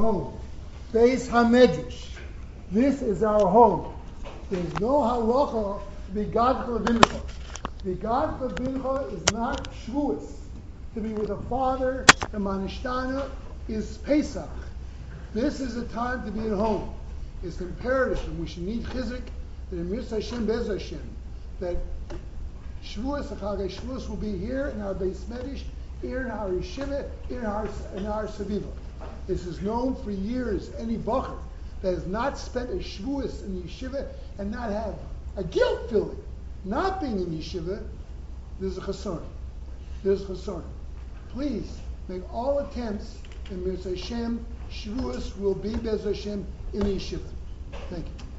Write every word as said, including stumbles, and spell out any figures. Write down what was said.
home. Beis HaMedrash. This is our home. There's no halacha b'gad chalabincha. B'gad chalabincha is not shvuas. To be with a father, the manishtana, is Pesach. This is a time to be at home. It's imperative, and we should need chizik that in Mir Hashem Bez Hashem, that Shavuos, Chagei Shavuos will be here in our Beis Medish, here in our yeshiva, in our in our Saviva. This is known for years. Any bacher that has not spent a Shavuos in yeshiva and not have a guilt feeling, not being in yeshiva, there's a chasron. There's a chasron. Please make all attempts, and Mir Hashem Shavuos will be Bez Hashem in the yeshiva. Thank you.